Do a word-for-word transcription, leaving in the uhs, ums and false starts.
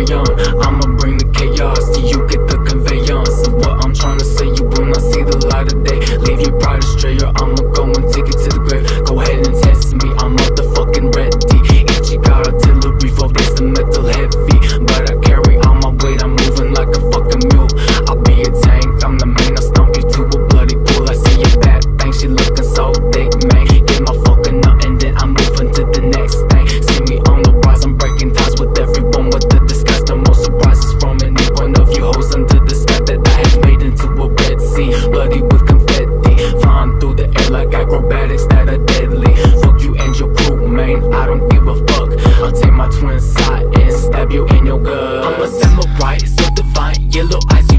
crayon. I'ma bring the chaos, so you get the conveyance of what I'm trying to say. You will not see the light of day. Leave your pride astray, or I'ma go and take it to the grave. Go ahead and test me, I'm motherfucking ready. Ichi got artillery for this, the metal heavy, but I carry all my weight, I'm moving like a fucking mule. I'll be a tank, I'm the main, I'll stomp you to a bloody pool. I see your bad thing, she looking so thick, man. Get my fucking nut and then I'm moving to the next thing. See me on the rise, I'm breaking ties with everyone with the disgust. No more surprises from any one of you hoes under the sky that I have made into a red sea, bloody with confetti, flying through the air like acrobatics that are deadly. Fuck you and your crew, man, I don't give a fuck. I'll take my twin side and stab you in your gut. I'm a samurai, so divine, yellow eyes.